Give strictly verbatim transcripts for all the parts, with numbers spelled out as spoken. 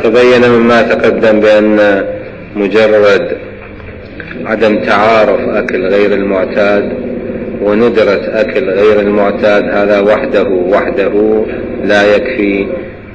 تبين مما تقدم بأن مجرد عدم تعارف أكل غير المعتاد وندرة أكل غير المعتاد هذا وحده وحده لا يكفي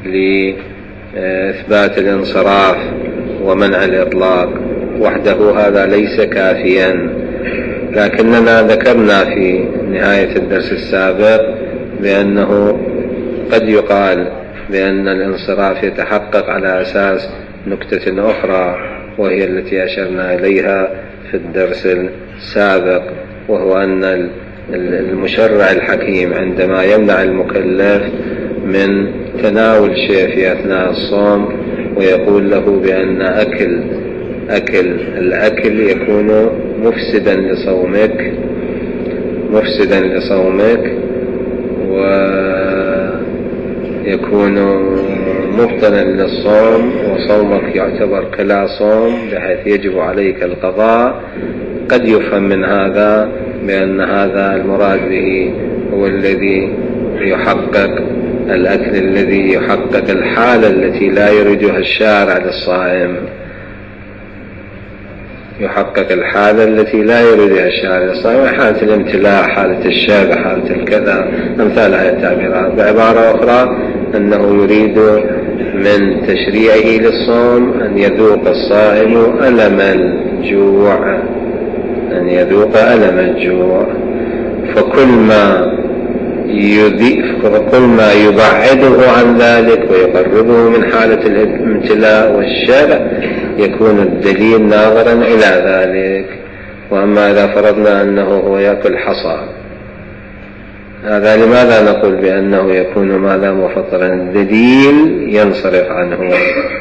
لإثبات الانصراف ومنع الإطلاق، وحده هذا ليس كافيا. لكننا ذكرنا في نهاية الدرس السابق بأنه قد يقال بأن الانصراف يتحقق على أساس نكتة أخرى، وهي التي أشرنا إليها في الدرس السابق، وهو أن المشرع الحكيم عندما يمنع المكلف من تناول شيء في أثناء الصوم ويقول له بأن أكل أكل الأكل يكون مفسدا لصومك مفسدا لصومك ويكون مبطلا للصوم وصومك يعتبر كلا صوم بحيث يجب عليك القضاء، قد يفهم من هذا بأن هذا المراد به هو الذي يحقق الأكل الذي يحقق الحالة التي لا يريدها الشارع للصائم، يحقق الحالة التي لا يريدها الشارع للصائم، حالة الامتلاء، حالة الشبع، حالة الكذا، أمثال هذه التعبيرات. بعبارة أخرى أنه يريد من تشريعه للصوم أن يذوق الصائم ألم الجوع أن يذوق ألم الجوع فكل ما فكل ما يبعده عن ذلك ويقربه من حالة الامتلاء والشبع يكون الدليل ناظرا إلى ذلك. وأما إذا فرضنا أنه هو يأكل حصى، هذا لماذا نقول بأنه يكون ماذا مفطرا؟ الدليل ينصرف عنه.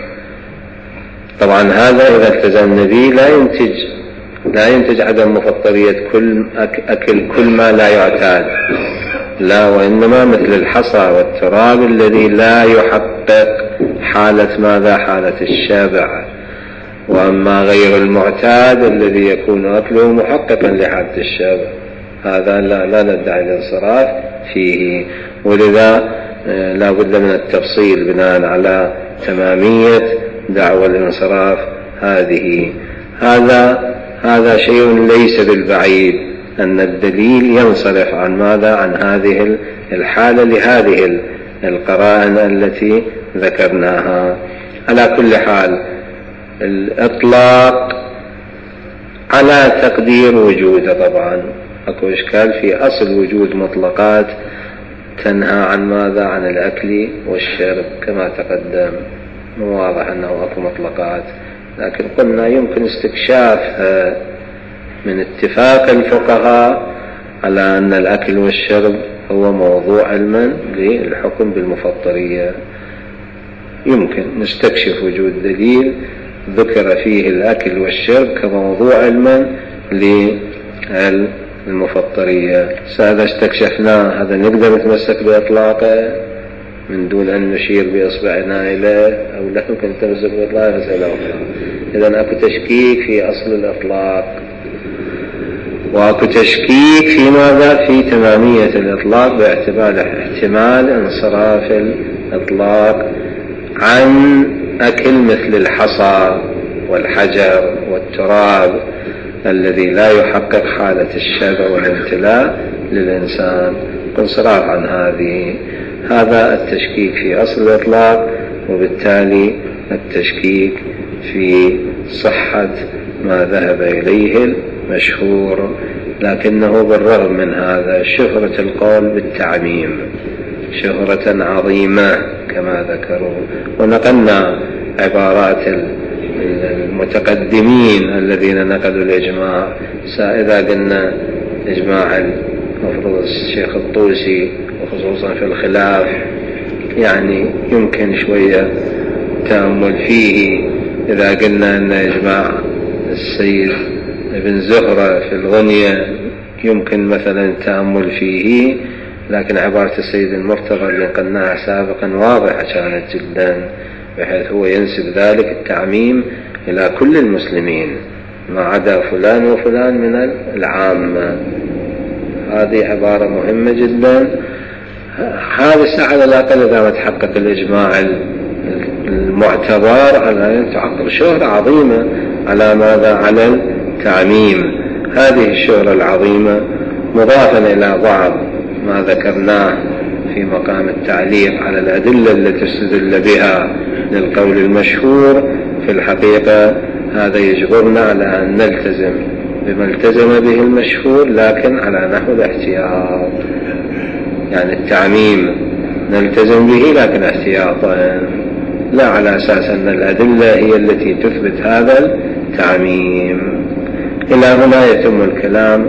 طبعا هذا إذا التزمنا به لا ينتج لا ينتج عدم مفطرية كل أكل كل ما لا يعتاد، لا، وإنما مثل الحصى والتراب الذي لا يحقق حالة ماذا؟ حالة الشبع. وأما غير المعتاد الذي يكون أكله محققا لحالة الشبع هذا لا, لا ندعي الانصراف فيه. ولذا لا بد من التفصيل بناء على تمامية دعوى الانصراف هذه. هذا هذا شيء ليس بالبعيد أن الدليل ينصرف عن ماذا؟ عن هذه الحالة لهذه القرائن التي ذكرناها. على كل حال الإطلاق على تقدير وجوده، طبعا أكو إشكال في أصل وجود مطلقات تنهى عن ماذا؟ عن الأكل والشرب كما تقدم. واضح أنه أكو مطلقات، لكن قلنا يمكن استكشافها من اتفاق الفقهاء على أن الأكل والشرب هو موضوع علما للحكم بالمفطرية. يمكن نستكشف وجود دليل ذكر فيه الأكل والشرب كموضوع علما للمفطرية. هذا استكشفناه، هذا نقدر نتمسك بإطلاقه من دون أن نشير بإصبعنا إليه، أو لا يمكن تمسك بإطلاقه مسألة أخرى. إذن أكو تشكيك في أصل الإطلاق، وأكو تشكيك في ماذا؟ في تمامية الإطلاق باعتبار احتمال انصراف الإطلاق عن أكل مثل الحصى والحجر والتراب الذي لا يحقق حالة الشبع والامتلاء للإنسان، انصراف عن هذه. هذا التشكيك في أصل الإطلاق، وبالتالي التشكيك في صحة ما ذهب إليه المشهور. لكنه بالرغم من هذا شهرة القول بالتعميم شهرة عظيمة كما ذكروا. ونقلنا عبارات المتقدمين الذين نقلوا الإجماع. إذا قلنا إجماع المفروض الشيخ الطوسي وخصوصا في الخلاف يعني يمكن شوية تأمل فيه. إذا قلنا أن إجماع السيد ابن زهرة في الغنية يمكن مثلا تأمل فيه، لكن عبارة السيد المرتضى اللي قلناها سابقا واضحة كانت جدا، بحيث هو ينسب ذلك التعميم إلى كل المسلمين ما عدا فلان وفلان من العامة. هذه عبارة مهمة جدا. هذا على الأقل إذا ما تحقق الإجماع المعتبر على تعقب شهرة عظيمة على ماذا؟ على التعميم. هذه الشهرة العظيمة مضافا إلى بعض ما ذكرناه في مقام التعليق على الأدلة التي استدل بها للقول المشهور، في الحقيقة هذا يجبرنا على أن نلتزم بما التزم به المشهور، لكن على نحو الاحتياط. يعني التعميم نلتزم به لكن احتياطا، لا على أساس أن الأدلة هي التي تثبت هذا التعميم. إلى هنا يتم الكلام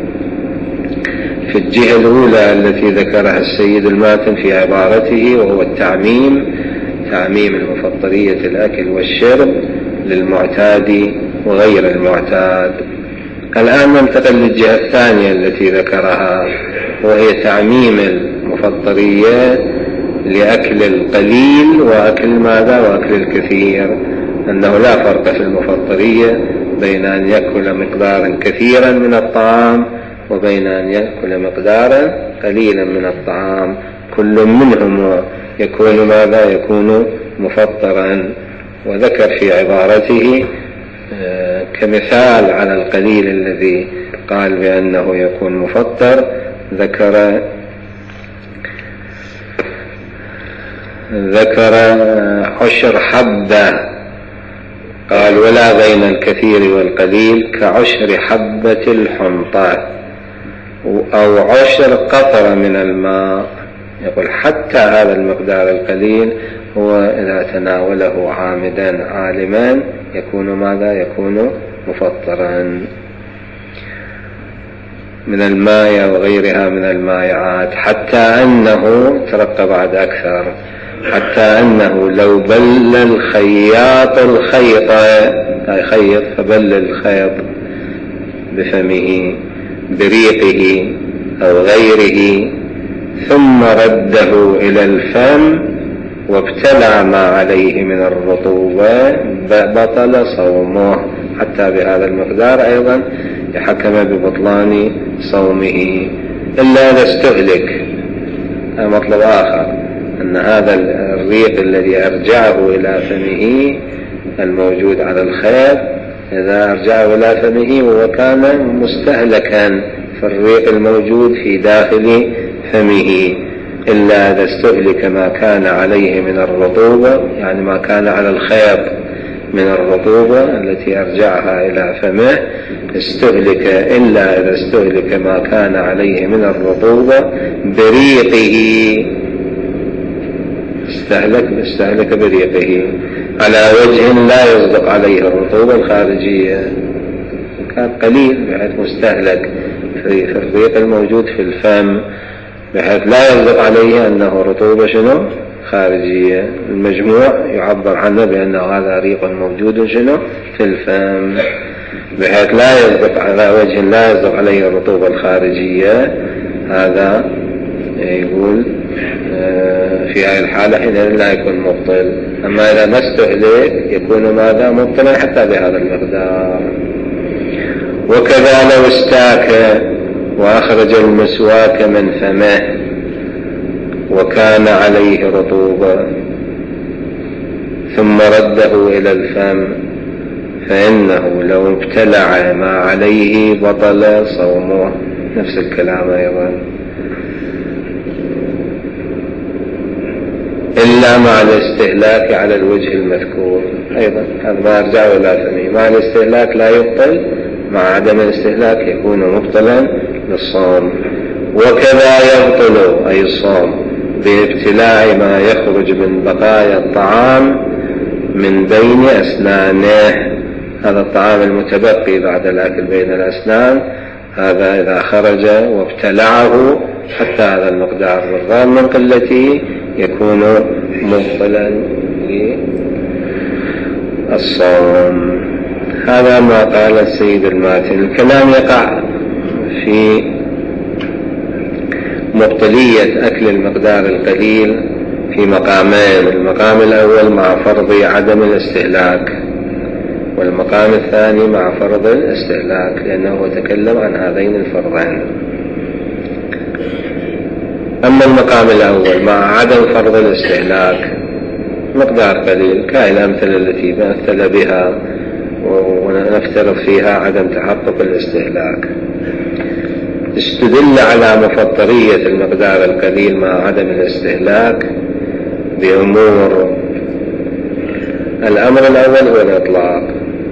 في الجهة الأولى التي ذكرها السيد الماتن في عبارته، وهو التعميم، تعميم المفطرية الأكل والشرب للمعتاد وغير المعتاد. الآن ننتقل للجهة الثانية التي ذكرها، وهي تعميم المفطرية لأكل القليل وأكل ماذا؟ وأكل الكثير. أنه لا فرق في المفطرية بين أن يأكل مقدارا كثيرا من الطعام وبين أن يأكل مقدارا قليلا من الطعام، كل منهم يكون ماذا؟ يكون مفطرا. وذكر في عبارته كمثال على القليل الذي قال بأنه يكون مفطر، ذكر ذكر عشر حبة، قال ولا بين الكثير والقليل كعشر حبة الحنطة أو عشر قطرة من الماء. يقول حتى هذا المقدار القليل هو إذا تناوله عامدا عالما يكون ماذا؟ يكون مفطرا من الماء وغيرها من المائعات، حتى أنه ترقى بعد أكثر، حتى أنه لو بل الخياط الخيط، أي خيط فبل الخيط بفمه بريقه أو غيره ثم رده إلى الفم وابتلع ما عليه من الرطوبة بطل صومه. حتى بهذا المقدار أيضا يحكم ببطلان صومه، إلا إذا استهلك. مطلب آخر أن هذا الريق الذي أرجعه إلى فمه الموجود على الخيط، إذا أرجعه إلى فمه وكان مستهلكا في الريق الموجود في داخل فمه، إلا إذا استهلك ما كان عليه من الرطوبة، يعني ما كان على الخيط من الرطوبة التي أرجعها إلى فمه استهلك، إلا إذا استهلك ما كان عليه من الرطوبة بريقه، استهلك استهلك بريقه على وجه لا يصدق عليه الرطوبة الخارجية، كان قليل بحيث مستهلك في الريق الموجود في الفم بحيث لا يصدق عليه أنه رطوبة شنو؟ خارجية. المجموع يعبر عنه بأنه هذا ريق موجود شنو؟ في الفم، بحيث لا يصدق على وجه لا يصدق عليه الرطوبة الخارجية. هذا يقول في هذه الحالة حينئذ لا يكون مبطل. أما إذا ما استهلك يكون ماذا؟ مبطلا حتى بهذا المقدار. وكذا لو استاك وأخرج المسواك من فمه وكان عليه رطوبة ثم رده إلى الفم فإنه لو ابتلع ما عليه بطل صومه. نفس الكلام أيضا، إلا مع الاستهلاك على الوجه المذكور. أيضا هذا ما أرجعه إلى فمه، مع الاستهلاك لا يبطل، مع عدم الاستهلاك يكون مبطلا للصوم. وكذا يبطل أي الصوم بابتلاع ما يخرج من بقايا الطعام من بين أسنانه. هذا الطعام المتبقي بعد الأكل بين الأسنان، هذا إذا خرج وابتلعه حتى هذا المقدار بالرغم من قلته يكون مبطلا للصوم. هذا ما قال السيد الماتن. الكلام يقع في مبطلية أكل المقدار القليل في مقامين: المقام الأول مع فرض عدم الاستهلاك، والمقام الثاني مع فرض الاستهلاك، لأنه تكلم عن هذين الفرضين. أما المقام الأول مع عدم فرض الاستهلاك مقدار قليل كالأمثلة التي مثل بها ونفترض فيها عدم تحقق الاستهلاك. استدل على مفطرية المقدار القليل مع عدم الاستهلاك بأمور. الأمر الأول هو الإطلاق،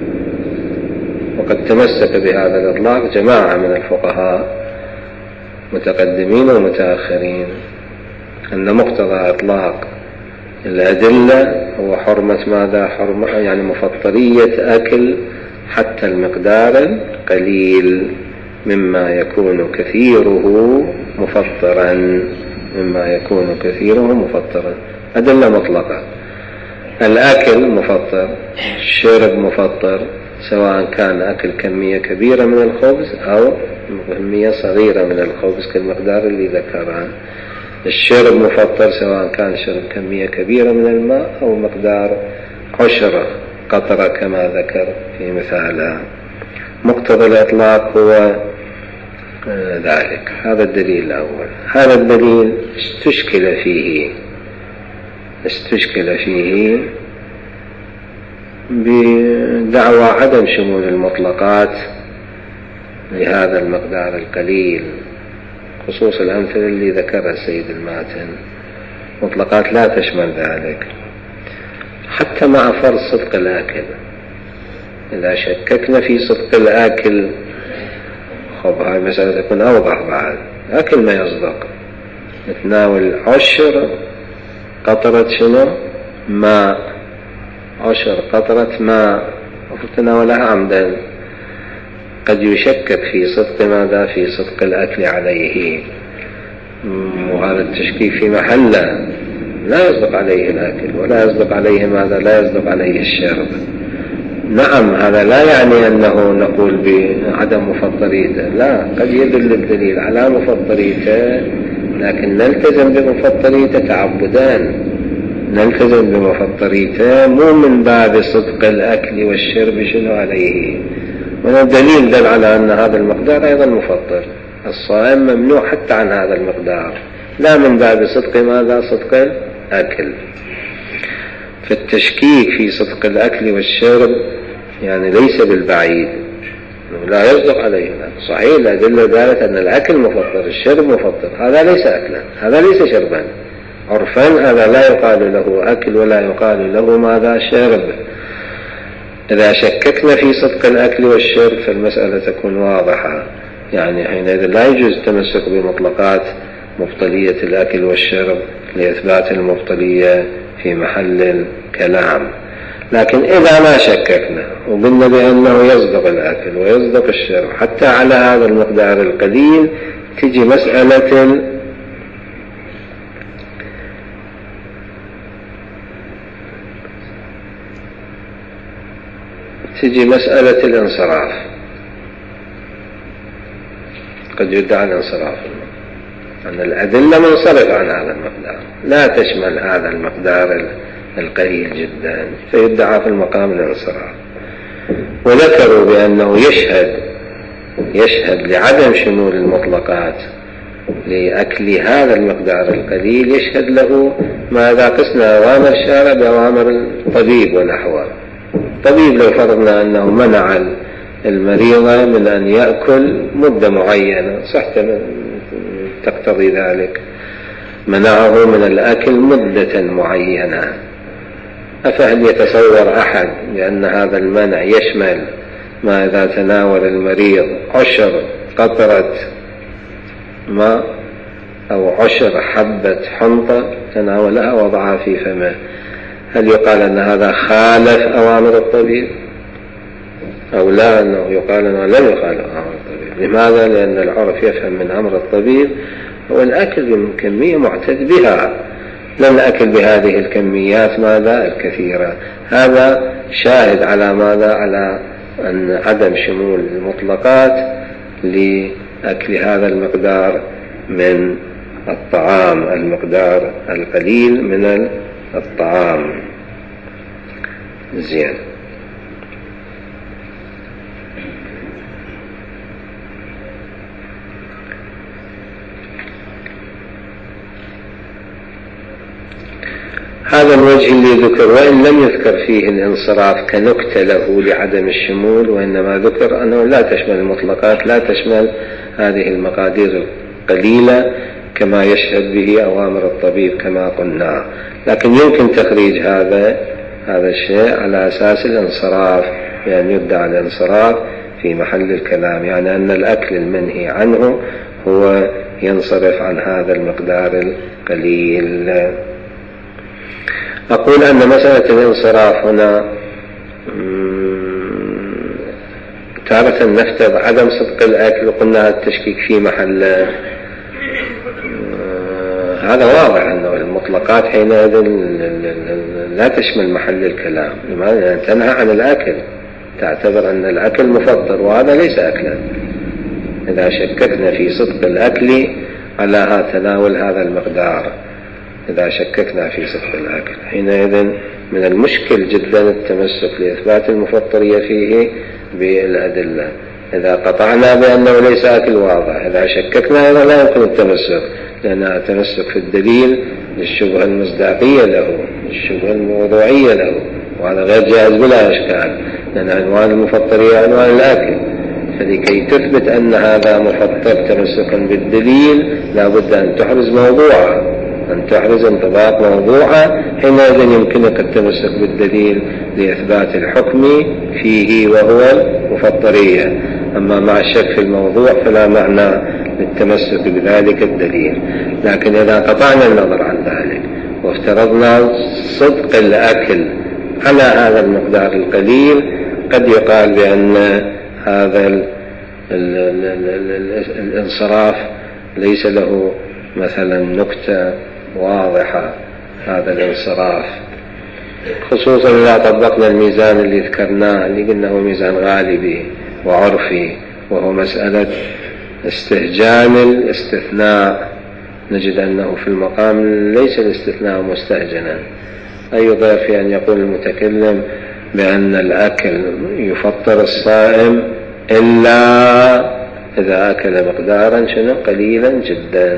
وقد تمسك بهذا الإطلاق جماعة من الفقهاء متقدمين ومتأخرين أن مقتضى إطلاق الأدلة هو حرمة ماذا؟ حرمة يعني مفطرية أكل حتى المقدار القليل مما يكون كثيره مفطرا مما يكون كثيره مفطرا. أدلة مطلقة. الأكل مفطر، الشرب مفطر، سواء كان أكل كمية كبيرة من الخبز أو كمية صغيرة من الخبز كالمقدار اللي ذكرها. الشرب مفطر سواء كان شرب كمية كبيرة من الماء أو مقدار عشرة قطرة كما ذكر في مثالها. مقتضى الإطلاق هو ذلك. هذا الدليل الأول. هذا الدليل استشكل فيه استشكل فيه بدعوى عدم شمول المطلقات لهذا المقدار القليل، خصوص الأمثلة اللي ذكرها السيد الماتن. مطلقات لا تشمل ذلك حتى مع فرض صدق الآكل. إذا شككنا في صدق الآكل خب هاي مسألة تكون أوضح بعد. أكل ما يصدق، نتناول عشر قطرة شنو؟ ماء، عشر قطرة ماء وتناولها عمدا، قد يشكك في صدق ماذا؟ في صدق الأكل عليه، وهذا التشكيك في محله. لا يصدق عليه الأكل ولا يصدق عليه ماذا؟ لا يصدق عليه الشرب. نعم هذا لا يعني أنه نقول بعدم مفطريته، لا، قد يدل الدليل على مفطريته لكن نلتزم بمفطريته تعبدان، نلتزم بمفطريته مو من باب صدق الأكل والشرب شنو عليه. والدليل دل على أن هذا المقدار أيضا مفطر. الصائم ممنوع حتى عن هذا المقدار، لا من باب صدق ماذا؟ صدق الأكل. فالتشكيك في صدق الأكل والشرب يعني ليس بالبعيد، لا يصدق عليه. صحيح الأدلة قالت أن الأكل مفطر، الشرب مفطر، هذا ليس أكلا، هذا ليس شربا. عرفا هذا لا يقال له أكل ولا يقال له ماذا؟ شرب. إذا شككنا في صدق الأكل والشرب فالمسألة تكون واضحة، يعني حينئذ لا يجوز التمسك بمطلقات مبطلية الأكل والشرب لإثبات المبطلية في محل الكلام. لكن إذا ما شككنا وقلنا بأنه يصدق الأكل ويصدق الشرب حتى على هذا المقدار القليل، تجي مسألة تجي مسألة الانصراف. قد يدعى الانصراف أن الأدلة منصرفة عن هذا المقدار، لا تشمل هذا المقدار القليل جدا، فيدعى في المقام الانصراف. وذكروا بأنه يشهد يشهد لعدم شمول المطلقات لأكل هذا المقدار القليل، يشهد له ماذا؟ قسنا أوامر الشارع بأوامر الطبيب ونحوه. طبيب لو فرضنا أنه منع المريضة من أن يأكل مدة معينة، صح تقتضي ذلك، منعه من الأكل مدة معينة، أفهل يتصور أحد بأن هذا المنع يشمل ما إذا تناول المريض عشر قطرة ماء أو عشر حبة حنطة تناولها وضعها في فمه، هل يقال أن هذا خالف أوامر الطبيب أو لا؟ أنه يقال أنه لم يخالف أوامر الطبيب. لماذا؟ لأن العرف يفهم من أمر الطبيب هو الأكل بكمية معتد بها، لا الأكل بهذه الكميات ماذا؟ الكثيرة. هذا شاهد على ماذا؟ على أن عدم شمول المطلقات لأكل هذا المقدار من الطعام، المقدار القليل من الطعام. زين. هذا الوجه اللي ذكر، وإن لم يذكر فيه الانصراف كنكتة له لعدم الشمول، وإنما ذكر أنه لا تشمل المطلقات، لا تشمل هذه المقادير القليلة كما يشهد به أوامر الطبيب كما قلنا. لكن يمكن تخريج هذا هذا الشيء على أساس الانصراف، يعني يدعى الانصراف في محل الكلام، يعني أن الأكل المنهي عنه هو ينصرف عن هذا المقدار القليل. أقول أن مسألة الانصراف هنا تارة نفترض عدم صدق الأكل، وقلنا التشكيك في محل، هذا واضح أنه المطلقات حينئذ لا تشمل محل الكلام. لماذا؟ تنهى عن الأكل، تعتبر أن الأكل مفطر، وهذا ليس أكلا. إذا شككنا في صدق الأكل على تناول هذا المقدار، إذا شككنا في صدق الأكل حينئذ من المشكل جدا التمسك لإثبات المفطرية فيه بالأدلة. إذا قطعنا بأنه ليس أكل واضح، إذا شككنا هذا لا يمكن التمسك، لأن التمسك في الدليل للشبهة المصداقية له، للشبهة الموضوعية له، وهذا غير جائز بلا إشكال، لأن عنوان المفطرية عنوان الأكل. فلكي تثبت أن هذا مفطر تمسكا بالدليل لا بد أن تحرز موضوعا، أن تحرز انطباق موضوعا، حينئذ يمكنك التمسك بالدليل لإثبات الحكم فيه وهو المفطرية. أما مع الشك في الموضوع فلا معنى للتمسك بذلك الدليل. لكن إذا قطعنا النظر عن ذلك وافترضنا صدق الأكل على هذا المقدار القليل، قد يقال بأن هذا ال ال ال ال ال الانصراف ليس له مثلا نكتة واضحة، هذا الانصراف، خصوصا إذا طبقنا الميزان اللي ذكرناه اللي قلنا هو ميزان غالبي وعرفي، وهو مسألة استهجان الاستثناء. نجد أنه في المقام ليس الاستثناء مستهجنا. أي ضيف أن يقول المتكلم بأن الأكل يفطر الصائم إلا إذا أكل مقدارا شنو قليلا جدا.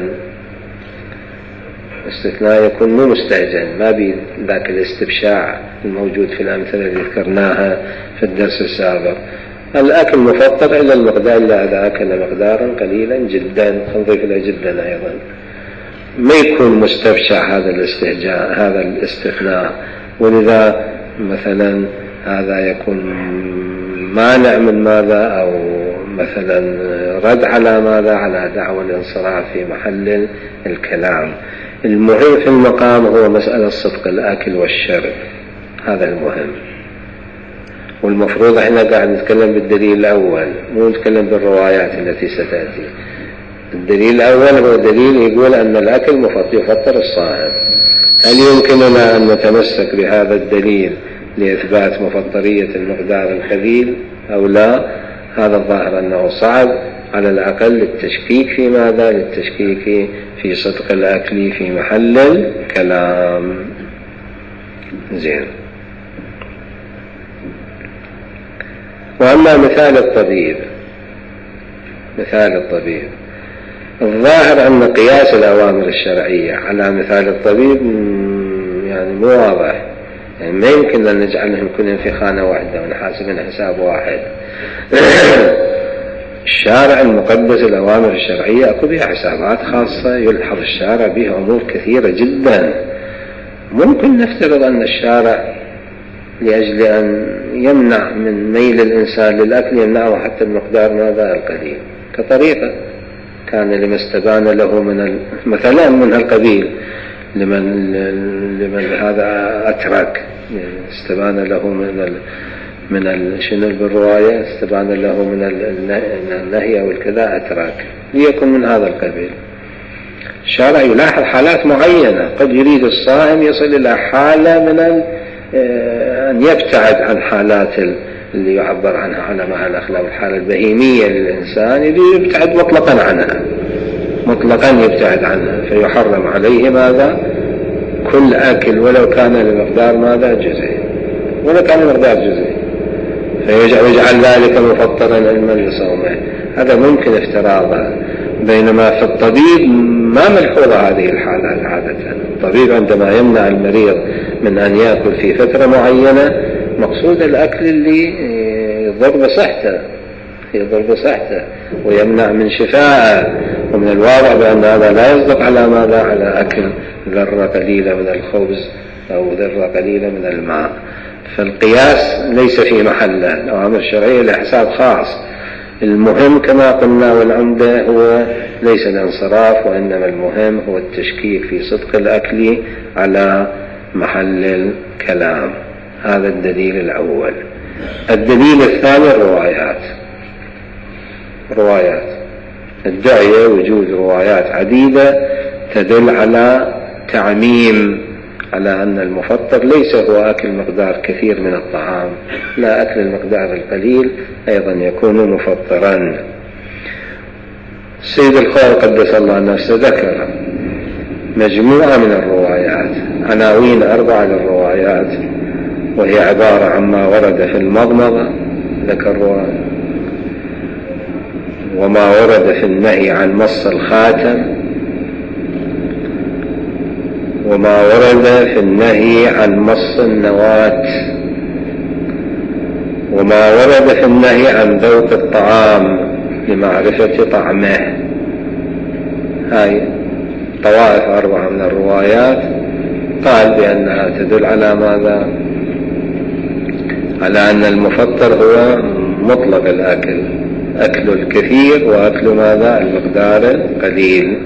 استثناء يكون مو مستهجن، ما بي ذاك الاستبشاع الموجود في الأمثلة اللي ذكرناها في الدرس السابق. الأكل مفطر إلا المقدار، إلا إذا أكل مقدارا قليلا جدا، نضيف إلى جدا أيضا، ما يكون مستبشع هذا الاستهجاء هذا الاستثناء. ولذا مثلا هذا يكون مانع من ماذا، أو مثلا رد على ماذا، على دعوى الانصراف في محل الكلام. المهم في المقام هو مسألة صدق الأكل والشرب، هذا المهم. والمفروض احنا قاعد نتكلم بالدليل الأول، مو نتكلم بالروايات التي ستأتي. الدليل الأول هو دليل يقول أن الأكل يفطر الصائم. هل يمكننا أن نتمسك بهذا الدليل لإثبات مفطرية المقدار القليل أو لا؟ هذا الظاهر أنه صعب، على الأقل للتشكيك في ماذا؟ للتشكيك في صدق الأكل في محل الكلام. زين. وأما مثال الطبيب، مثال الطبيب الظاهر أن قياس الأوامر الشرعية على مثال الطبيب يعني مو واضح، يعني ما يمكن أن نجعلهم كلهم في خانة واحدة ونحاسبهم حساب واحد. الشارع المقدس الأوامر الشرعية أكو بها حسابات خاصة، يلحظ الشارع بها أمور كثيرة جدا. ممكن نفترض أن الشارع لأجل أن يمنع من ميل الإنسان للأكل يمنعه حتى المقدار ماذا القليل، كطريقة كان لما استبان له من مثلا من القبيل، لمن لمن هذا أترك، استبان له من ال من ال شنو بالرواية، استبان له من النهي أو الكذا أترك، ليكن من هذا القبيل. الشارع يلاحظ حالات معينة، قد يريد الصائم يصل إلى حالة من أن يبتعد عن حالات اللي يعبر عنها علماء الأخلاق الحالة البهيمية للإنسان، يبتعد مطلقا عنها، مطلقا يبتعد عنها، فيحرم عليه ماذا؟ كل أكل ولو كان لمقدار ماذا؟ جزئي، ولو كان لمقدار جزئي، فيجعل ذلك مفطرا علما لصومه. هذا ممكن افتراضها. بينما في الطبيب ما ملحوظة هذه الحالات عادة. الطبيب عندما يمنع المريض من أن يأكل في فترة معينة، مقصود الأكل اللي يضر بصحته يضر بصحته ويمنع من شفائه. ومن الواضح بأن هذا لا يصدق على ماذا؟ على أكل ذرة قليلة من الخبز أو ذرة قليلة من الماء. فالقياس ليس في محله، الأوامر الشرعية لحساب خاص. المهم كما قلنا والعمدة هو ليس الانصراف، وإنما المهم هو التشكيك في صدق الأكل على محل الكلام. هذا الدليل الأول. الدليل الثاني الروايات. روايات الداعية وجود روايات عديدة تدل على تعميم، على أن المفطر ليس هو أكل مقدار كثير من الطعام، لا، أكل المقدار القليل أيضا يكون مفطرا. السيد الخوئي قدس الله نفسه ذكر مجموعة من الروايات، عناوين أربعة للروايات، وهي عبارة عما ورد في المضمضة، ذكر وما ورد في النهي عن مص الخاتم، وما ورد في النهي عن مص النواة، وما ورد في النهي عن ذوق الطعام لمعرفة طعمه. هاي طوائف أربعة من الروايات قال بأنها تدل على ماذا؟ على أن المفطر هو مطلق الأكل، أكل الكثير وأكل ماذا؟ المقدار القليل.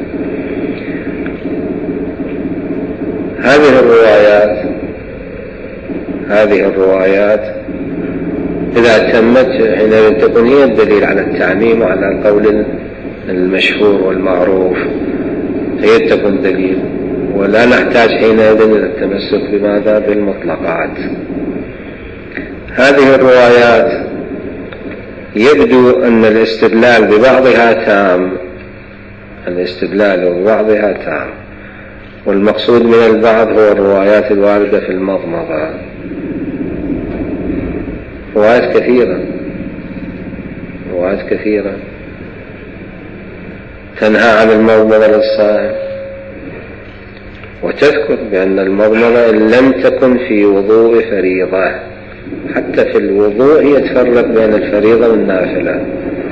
هذه الروايات هذه الروايات إذا تمت حينئذ تكون هي الدليل على التعميم وعلى القول المشهور والمعروف، هي تكون دليل، ولا نحتاج حينئذ إلى التمسك بماذا؟ بالمطلقات. هذه الروايات يبدو أن الاستدلال ببعضها تام، الاستدلال ببعضها تام، والمقصود من البعض هو الروايات الواردة في المضمضة. روايات كثيرة روايات كثيرة تنهى عن المضمضة للصائم، وتذكر بأن المضمضة إن لم تكن في وضوء فريضة، حتى في الوضوء هي تفرق بين الفريضة والنافلة،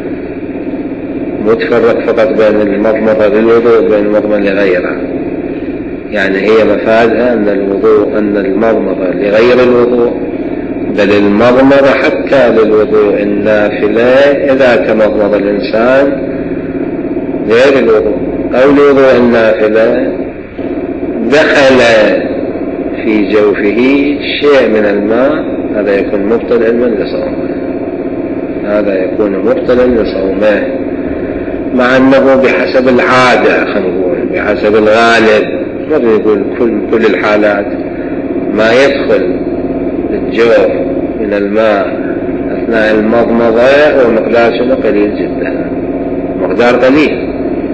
مو تفرق فقط بين المضمضة للوضوء وبين المضمضة لغيرها. يعني هي مفادها أن الوضوء أن المضمضة لغير الوضوء، بل المضمضة حتى للوضوء النافلة إذا تمضمض الإنسان غير الوضوء أو لوضوء النافلة دخل في جوفه شيء من الماء، هذا يكون مبطل علما لصومه هذا يكون مبطلا لصومه مع أنه بحسب العادة، خلينا نقول بحسب الغالب، ما يقول كل كل الحالات ما يدخل الجوف من الماء أثناء المضمضة هو مقدار شنو؟ قليل جدا، مقدار قليل.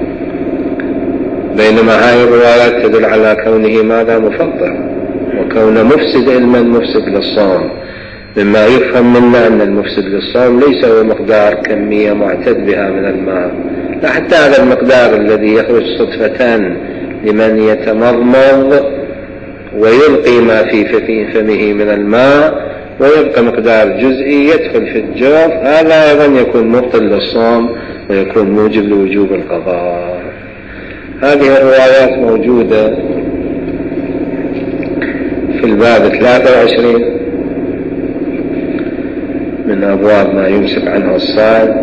بينما هاي الروايات تدل على كونه ماذا؟ مفطر، وكونه مفسد علما مفسد للصوم، مما يفهم منا أن المفسد للصوم ليس هو مقدار كمية معتد بها من الماء، لا، حتى هذا المقدار الذي يخرج صدفة لمن يتمضمض ويلقي ما في فمه من الماء ويبقى مقدار جزئي يدخل في الجوف، هذا أيضا يكون مبطل للصوم ويكون موجب لوجوب القضاء. هذه الروايات موجودة في الباب ثلاثة وعشرين من أبواب ما يمسك عنه الصائم.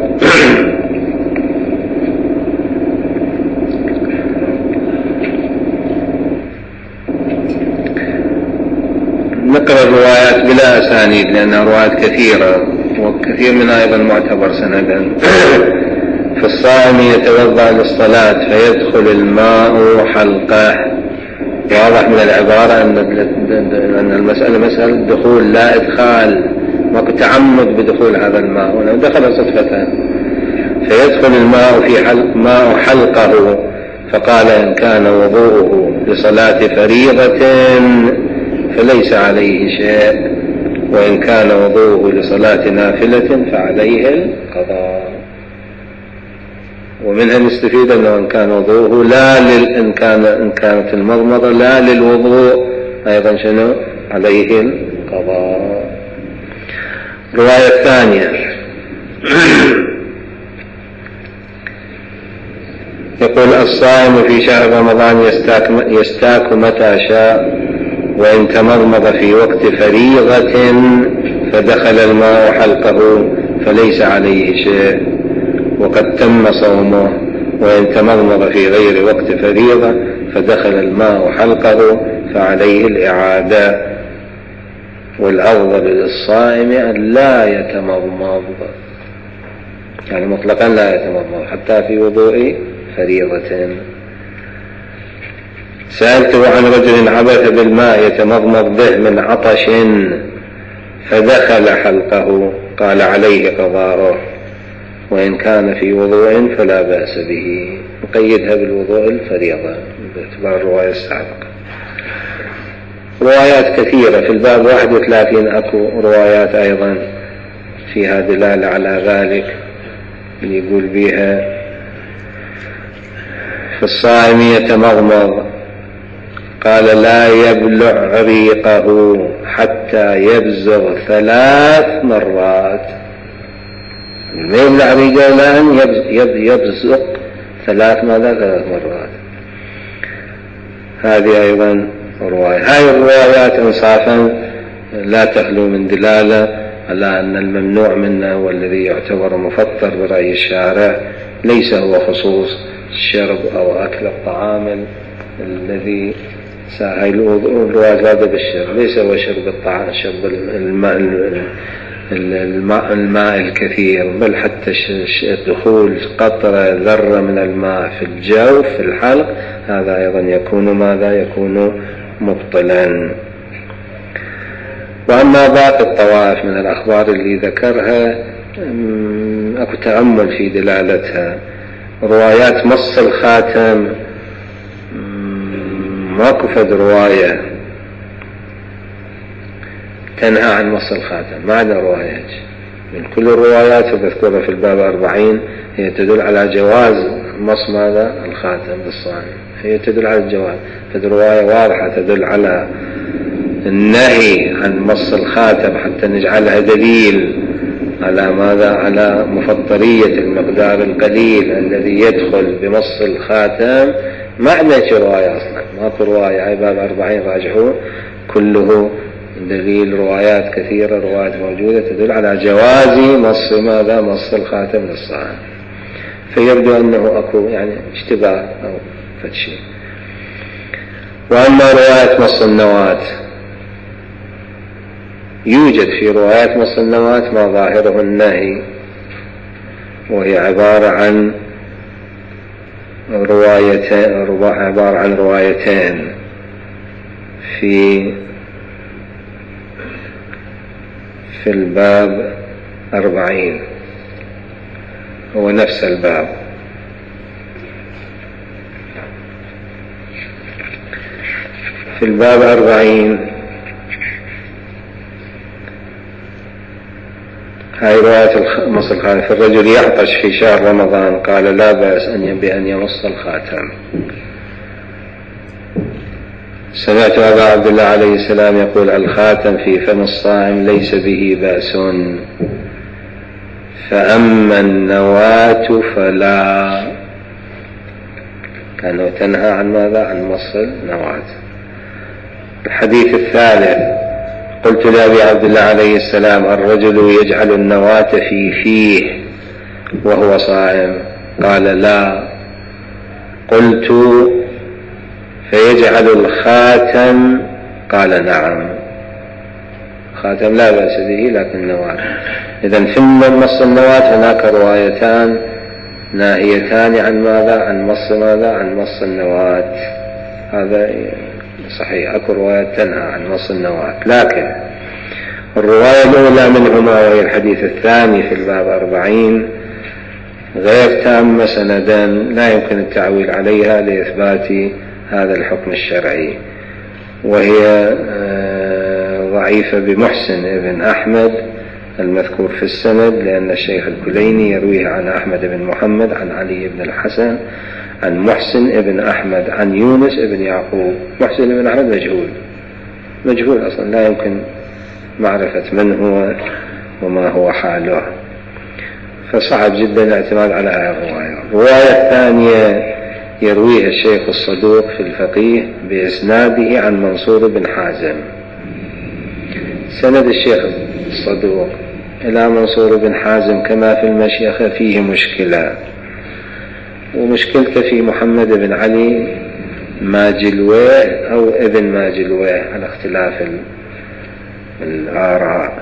نقرأ الروايات بلا أسانيد لأنها روايات كثيرة، وكثير منها أيضا معتبر سندا. في الصائم يتوضأ للصلاة فيدخل الماء حلقه. واضح من العبارة أن المسألة مسألة دخول لا إدخال، ما تعمد بدخول هذا الماء، ولو دخل صدفة. فيدخل الماء في حلق ماء حلقه، فقال إن كان وضوءه لصلاة فريضة فليس عليه شيء، وإن كان وضوءه لصلاة نافلة فعليه القضاء. ومنها نستفيد أنه إن كان وضوءه لا لل إن كان إن كانت المضمضة لا للوضوء أيضا شنو عليه القضاء. الرواية الثانية يقول الصائم في شهر رمضان يستاك, يستاك متى شاء، وإن تمضمض في وقت فريضة فدخل الماء حلقه فليس عليه شيء وقد تم صومه، وإن تمضمض في غير وقت فريضة فدخل الماء حلقه فعليه الإعادة. والأفضل للصائم أن لا يتمضمض، يعني مطلقا لا يتمضمض حتى في وضوء فريضة. سألته عن رجل عبث بالماء يتمضمض به من عطش فدخل حلقه، قال عليه قضاؤه، وإن كان في وضوء فلا بأس به. نقيدها بالوضوء الفريضة باعتبار الرواية السابقة. روايات كثيرة في الباب واحد وثلاثين أكو روايات أيضا فيها دلالة على ذلك، يقول بها في الصائم يتمضمض، قال لا يبلع ريقه حتى يبزغ ثلاث مرات. ما يبلع ريقه لأن يبزغ ثلاث ماذا ثلاث مرات. هذه أيضا رواية. هاي الروايات انصافا لا تخلو من دلالة على أن الممنوع منه والذي يعتبر مفطر برأي الشارع ليس هو خصوص الشرب أو أكل الطعام الذي هاي الرواية زادة بالشرب، ليس هو شرب الطعام شرب الماء, الماء, الماء الكثير، بل حتى دخول قطرة ذرة من الماء في الجوف في الحلق هذا أيضا يكون ماذا يكون مبطلا. وأما باقي الطوائف من الأخبار اللي ذكرها أكو تأمل في دلالتها. روايات مص الخاتم ماكو فد رواية تنهى عن مص الخاتم، ما عدا روايات من كل الروايات تذكرها في الباب أربعين هي تدل على جواز مص ماذا الخاتم بالصائم، هي تدل على الجواز. فد رواية واضحة تدل على النهي عن مص الخاتم حتى نجعلها دليل على ماذا على مفطرية المقدار القليل الذي يدخل بمص الخاتم. ما عندنا رواية أصلا، ماكو رواية. هاي باب أربعين راجعوه كله دليل، روايات كثيرة روايات موجودة تدل على جواز مص ماذا مص الخاتم للصائم. فيبدو أنه أكو يعني اشتباه أو فتشي. وأما رواية مص النواة يوجد في روايات مص النواة ما ظاهره النهي، وهي عبارة عن روايتين عبارة عن روايتين في في الباب أربعين، هو نفس الباب. في الباب أربعين هاي رواية مص الخاتم. في الرجل يعطش في شهر رمضان قال لا بأس أن بأن يمص الخاتم. سمعت أبا عبد الله عليه السلام يقول الخاتم في فم الصائم ليس به بأس، فأما النواة فلا، كانوا تنهى عن ماذا عن مص النواة. الحديث الثالث قلت لأبي عبد الله عليه السلام الرجل يجعل النواة في فيه وهو صائم؟ قال لا. قلت فيجعل الخاتم؟ قال نعم. خاتم لا بأس به لكن النواة. إذن في مص النواة هناك روايتان ناهيتان عن ماذا عن مص ماذا عن مص النواة. هذا صحيح، أكو رواية تنهى عن مص النواة، لكن الرواية الأولى منهما وهي الحديث الثاني في الباب أربعين غير تامة سندا، لا يمكن التعويل عليها لإثبات هذا الحكم الشرعي، وهي ضعيفة بمحسن ابن أحمد المذكور في السند، لأن الشيخ الكليني يرويه عن أحمد بن محمد عن علي بن الحسن عن محسن ابن أحمد عن يونس ابن يعقوب. محسن ابن أحمد مجهول مجهول أصلا، لا يمكن معرفة من هو وما هو حاله، فصعب جدا الاعتماد على هذه الرواية. الرواية الثانية يرويها الشيخ الصدوق في الفقيه بإسناده عن منصور بن حازم. سند الشيخ الصدوق إلى منصور بن حازم كما في المشيخة فيه مشكلة، ومشكلته في محمد بن علي ماجلويه أو ابن ماجلويه على اختلاف الآراء.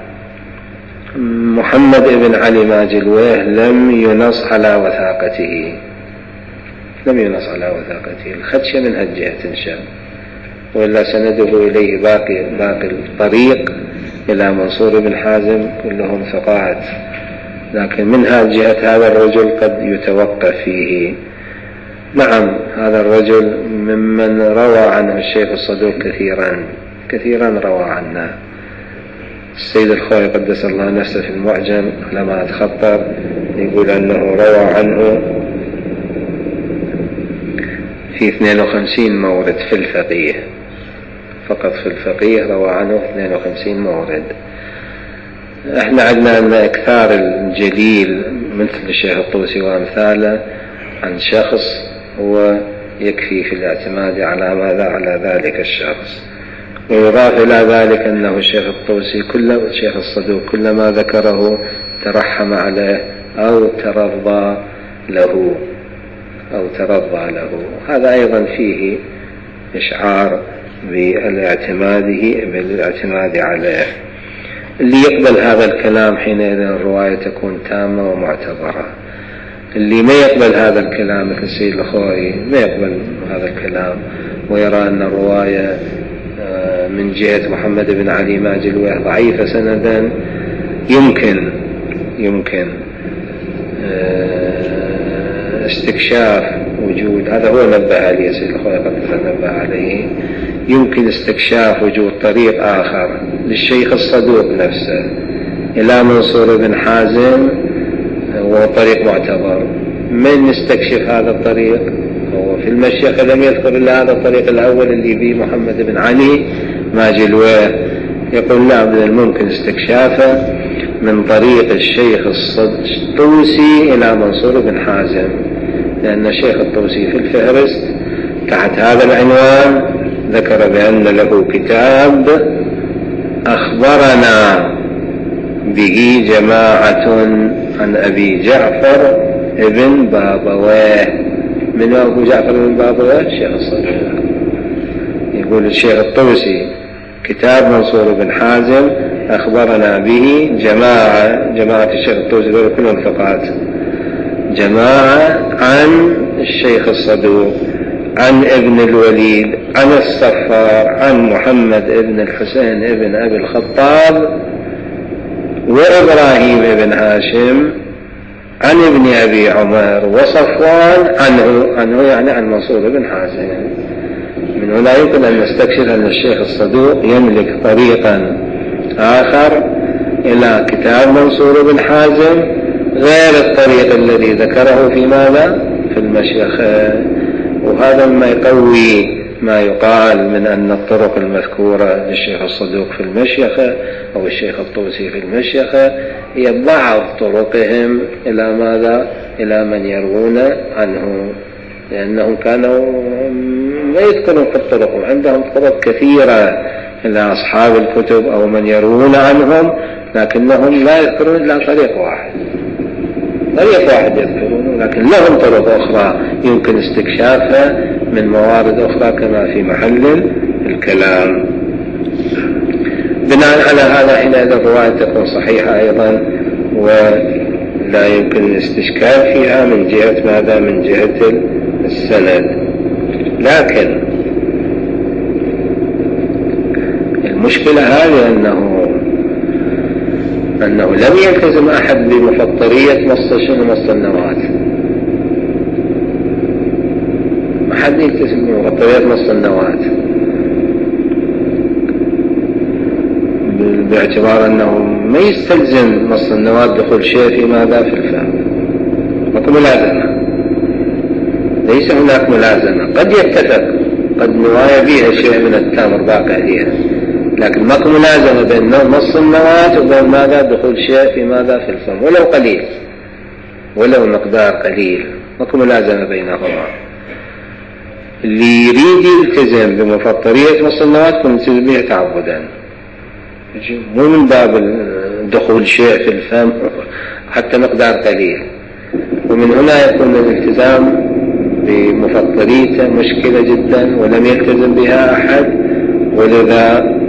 محمد بن علي ماجلويه لم ينص على وثاقته، لم ينص على وثاقته الخدشة من هالجهة تنشأ، وإلا سنده إليه باقي باقي الطريق إلى منصور بن حازم كلهم ثقات، لكن من هالجهة هذا الرجل قد يتوقف فيه. نعم هذا الرجل ممن روى عنه الشيخ الصدوق كثيرا كثيرا روى عنه. السيد الخوي قدس الله نفسه في المعجم لما أتخطر يقول أنه روى عنه في اثنين وخمسين مورد في الفقيه، فقط في الفقيه روى عنه اثنين وخمسين مورد. احنا عندنا أن إكثار الجليل مثل الشيخ الطوسي وأمثاله عن شخص هو يكفي في الاعتماد على ماذا على ذلك الشخص. ويضاف إلى ذلك أنه الشيخ الطوسي كل الشيخ الصدوق كلما ذكره ترحم عليه أو ترضى له أو ترضى له. هذا أيضا فيه إشعار بالاعتماده بالاعتماد عليه. اللي يقبل هذا الكلام حينئذ الرواية تكون تامة ومعتبرة. اللي ما يقبل هذا الكلام مثل السيد الخوي ما يقبل هذا الكلام ويرى أن الرواية من جهة محمد بن علي ماجلويه ضعيفة سندا، يمكن يمكن استكشاف وجود، هذا هو نبه عليه السيد الخوي قد نبه عليه، يمكن استكشاف وجود طريق آخر للشيخ الصدوق نفسه إلى منصور بن حازم، وهو طريق معتبر. من يستكشف هذا الطريق؟ هو في المشيخة لم يذكر إلا هذا الطريق الأول اللي به محمد بن علي ماجلويه. يقول لا، من الممكن استكشافه من طريق الشيخ الطوسي إلى منصور بن حازم، لأن الشيخ الطوسي في الفهرست تحت هذا العنوان ذكر بأن له كتاب أخبرنا به جماعة عن أبي جعفر ابن بابويه. من أبو جعفر ابن بابويه؟ الشيخ الصدوق. يقول الشيخ الطوسي كتاب منصور بن حازم أخبرنا به جماعة جماعة الشيخ الطوسي دول كلهم ثقات، جماعة عن الشيخ الصدوق عن ابن الوليد عن الصفار عن محمد ابن الحسين ابن أبي الخطاب وإبراهيم ابن هاشم عن ابن أبي عمر وصفوان عنه عنه يعني عن منصور بن حازم. من هنا يمكن أن نستكشف أن الشيخ الصدوق يملك طريقا آخر إلى كتاب منصور بن حازم غير الطريق الذي ذكره في ماذا في المشيخة. وهذا ما يقوي ما يقال من أن الطرق المذكورة للشيخ الصدوق في المشيخة أو الشيخ الطوسي في المشيخة هي بعض طرقهم إلى ماذا إلى من يروون عنه، لأنهم كانوا ما يذكرون في الطرق، وعندهم طرق كثيرة إلى أصحاب الكتب أو من يروون عنهم، لكنهم لا يذكرون إلا طريق واحد طريق واحد يذكرون، لكن لهم طرق أخرى يمكن استكشافها من موارد أخرى كما في محل الكلام. بناء على هذا حينئذ الرواية تكون صحيحة أيضا ولا يمكن الاستشكال فيها من جهة ماذا من جهة السند. لكن المشكلة هذه أنه أنه لم يلتزم أحد بمفطرية مص شنو مص النواة، ما حد يلتزم بمفطرية مص النواة باعتبار أنه ما يستلزم مص النواة دخول شيء في ماذا في الفهم. ماكو ملازمة، ليس هناك ملازمة، قد يتفق قد نوايا بها شيء من التمر باقع فيها، لكن ماكو ملازمة بين مص النواة وبين ماذا دخول شيء في ماذا في الفم ولو قليل ولو مقدار قليل، ماكو ملازمة بينهما. اللي يريد يلتزم بمفطرية مص النواة يكون يلتزم بها تعبدا، مو من باب دخول شيء في الفم حتى مقدار قليل. ومن هنا يكون الالتزام بمفطريته مشكلة جدا ولم يلتزم بها أحد، ولذا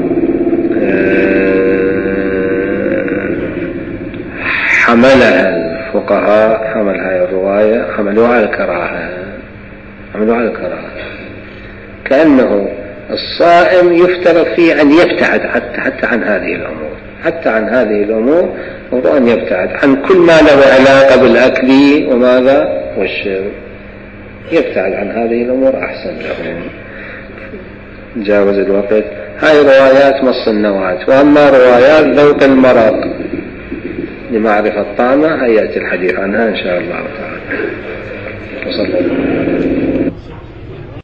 حملها الفقهاء حمل هاي الرواية حملوها على الكراهة حملوها على الكراهة كأنه الصائم يفترض فيه أن يبتعد حتى, حتى عن هذه الأمور حتى عن هذه الأمور وأن يبتعد عن كل ما له علاقة بالأكل وماذا والشرب، يبتعد عن هذه الأمور أحسن له. جاوز الوقت. هاي روايات مص النواة. وأما روايات ذوق المرق لمعرفة طعمه هيأتي الحديث عنها إن شاء الله تعالى. وصلى الله